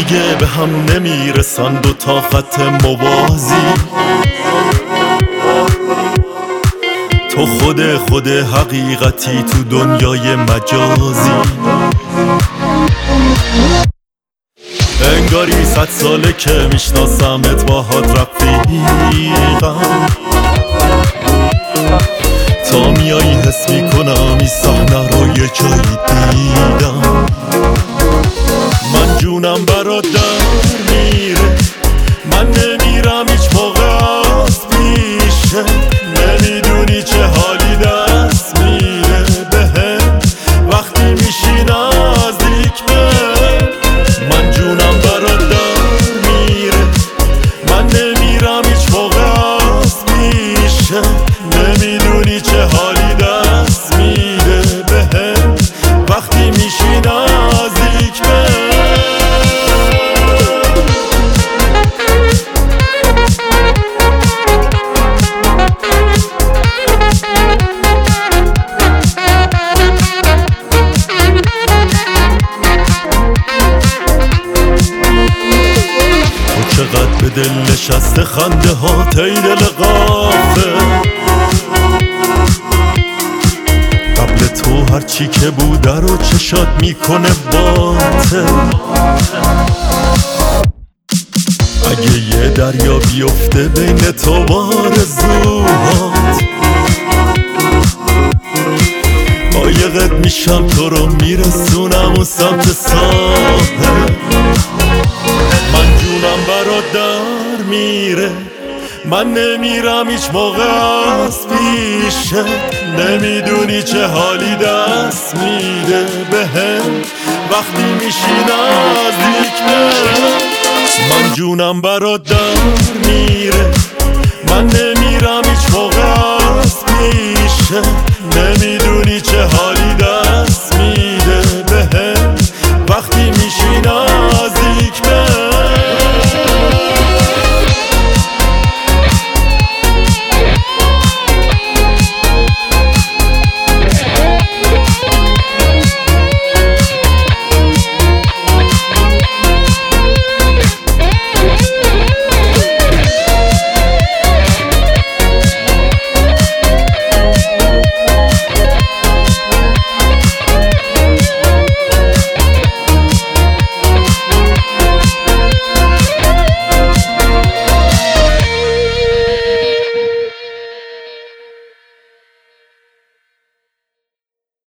دیگه به هم نمیرسن دو تا خط موازی. تو خود حقیقتی تو دنیای مجازی. انگاری 100 ساله که میشناسمت، باهات رفیقم. تا میایی حس میکنم این صحنه رو یه جایی دیدم. من جونم برات در میره، من نمیرم هیچ موقع از پیشه. نمیدونی چه حالی دست میره بهم وقتی میشی نزدیک بهم. من جونم برات در میره، من نمیرم هیچ موقع از پیشه. نمیدونی چه حالی دست میده بهم وقتی میشی نزدیک بهم. چقدر به دل نشسته خنده ها تی دل غافه. قبل تو هرچی که بوده رو چشات میکنه باطل. اگه یه دریا بیفته بین تو آرزوهات، قایقت میشم تو رو میرسونم اون سمت ساحل. من جونم برات در میره، من نمیرم هیچ موقع از پیشه. نمیدونی چه حالی دست میده بهم وقتی میشی نزدیک بهم. من جونم برات در میره، من نمیرم هیچ موقع از پیشه. نمیدونی چه حالی